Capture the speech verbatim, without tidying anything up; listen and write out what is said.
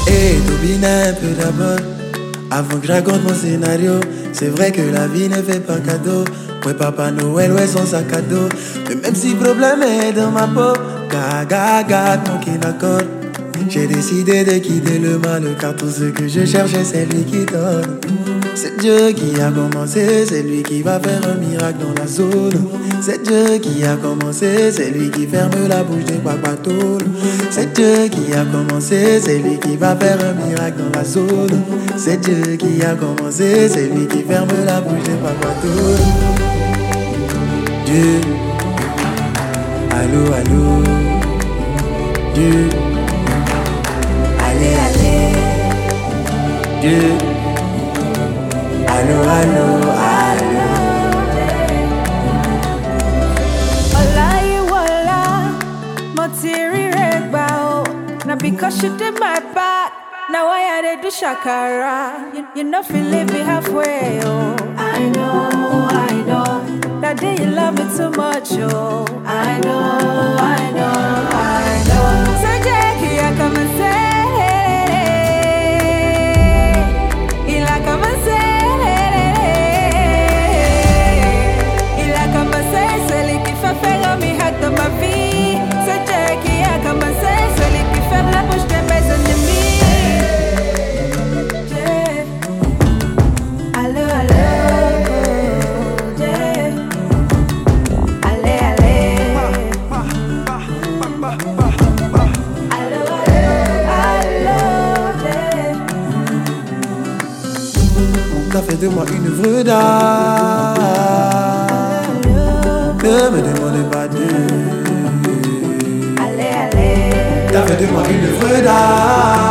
Et Tobine un peu d'abord, avant que je raconte mon scénario. C'est vrai que la vie ne fait pas cadeau. Ouais Papa Noël, ouais son sac à dos. Mais même si le problème est dans ma peau, gaga, gaga, mon qui n'accorde. J'ai décidé de quitter le mal, car tout ce que je cherchais c'est lui qui donne. C'est Dieu qui a commencé, c'est lui qui va faire un miracle dans la zone. C'est Dieu qui a commencé, c'est lui qui ferme la bouche des papatoules. C'est Dieu qui a commencé, c'est lui qui va faire un miracle dans la zone. C'est Dieu qui a commencé, c'est lui qui ferme la bouche des papatoules. Dieu, allô, allô, Dieu, allez, allez, Dieu. Allô, allô, allô. Ola you ola, motiri regbao. Now because you did my part, now I had to do shakara. You, you know feel leave me halfway, oh. I know, I know. That day you love me too much, oh. I know, I know, I know. So Jackie, I come and say, il a come and say. Ma vie, c'est Dieu qui a commencé, celui qui ferme la bouche de mes ennemis. Dieu, allô, allô, Dieu, allez, allez, allô, allô, Dieu. T'as fait de moi une œuvre d'art. Ne me demandez pas Dieu. Allez, allez. T'as fait de moi une œuvre d'art.